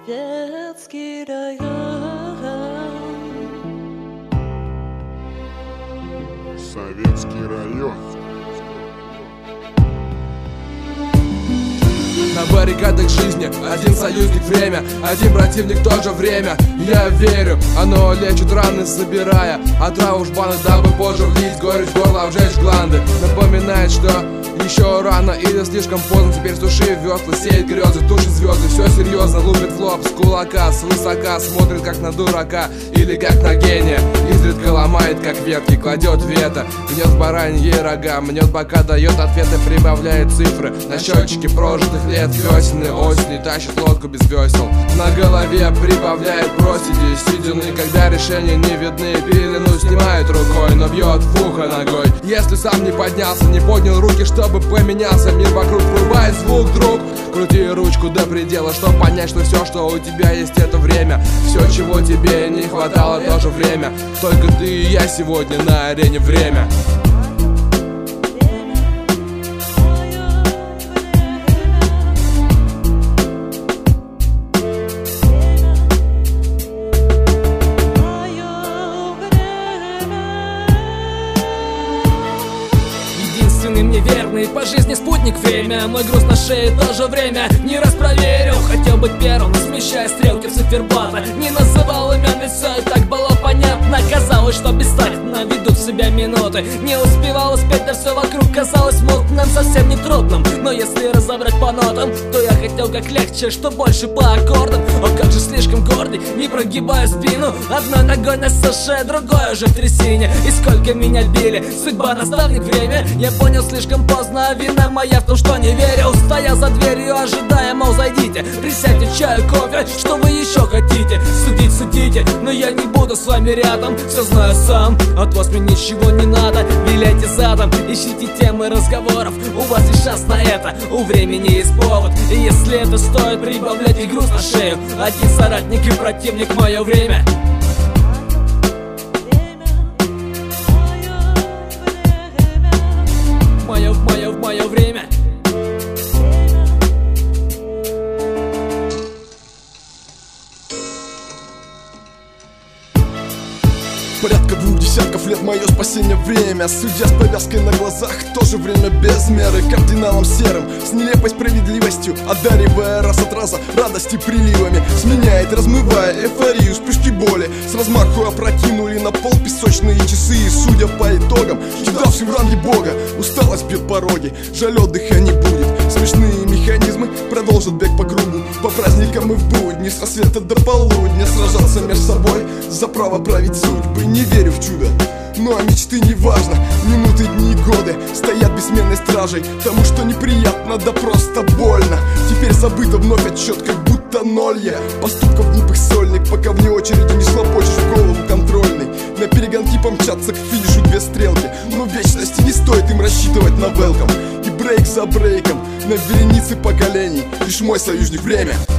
Советский район. Советский район. На баррикадах жизни один союзник время, один противник тоже время. Я верю, оно лечит раны, собирая отраву жбаны, дабы позже влить горечь в горло, обжечь гланды. Напоминает, что еще рано или слишком поздно. Теперь суши весла, сеет грезы, тушит звезды. Все серьезно, лупит в лоб с кулака, свысока смотрит как на дурака или как на гения. Изредка ломает как ветки, кладет вето, гнет в бараньи рога, мнет бока, дает ответы, прибавляет цифры на счетчике прожитых лет. Весенней осени тащит лодку без весел, на голове прибавляет проседи седины, когда решения не видны. Пелену снимает рукой, но бьет в ухо ногой. Если сам не поднялся, не поднял руки, чтобы поменялся мир вокруг, врубает звук, друг. Крути ручку до предела, чтобы понять, что все, что у тебя есть, это время. Все, чего тебе не хватало, тоже время. Только ты и я сегодня на арене время. Мне верный по жизни спутник время. Мой груз на шее тоже время. Не раз проверил, хотел быть первым, смещая стрелки в циферблата. Не называл имен, ведь все и так было понятно. Казалось, что бесстрастно ведут себя минуты. Не успевал успеть, да все вокруг казалось мутным, совсем не трудным. Но если разобрать по нотам, то я хотел как легче, что больше по аккордам. О, как же слишком гордый, не прогибаю спину. Одной ногой на саше, другой уже в трясине. И сколько меня били, судьба, наставник, время. Я понял слишком поздно, а вина моя в том, что не верил. Стоял за дверью, ожидая, мол, зайдите. Присядьте, чаю, кофе, что вы еще хотите? Судить судите, но я не буду с вами рядом. Все знаю сам, от вас мне ничего не надо. Виляйте задом, ищите темы разговоров. У вас есть шанс на это, у времени есть повод. И если это стоит, прибавляйте груз на шею. Один соратник и противник, мое время. Мое время. Порядка 2 десятков лет мое спасение время. Судья с повязкой на глазах, тоже время без меры. Кардиналом серым, с нелепой справедливостью, одаривая раз от раза радости приливами. Сменяет, размывая эйфорию, вспышки боли. С размаху опрокинули на пол песочные часы. И судя по итогам, кидавший в ранге бога, усталость бьет пороги, жаль, отдыха не будет. Смешные механизмы продолжат бег по кругу. По праздникам и в будни, с рассвета до полудня. Сражаться между собой за право править судьбы. Не верю в чудо, но мечты не важно. Минуты, дни и годы стоят бессменной стражей тому, что неприятно, да просто больно. Теперь забыто вновь отчет, как будто нолья поступков глупых сольник, пока вне очереди не слопочешь в голову контрольный. На перегонки помчатся к финишу 2 стрелки, но в вечности не стоит им рассчитывать на велком. И брейк за брейком на веренице поколений лишь мой союзник время.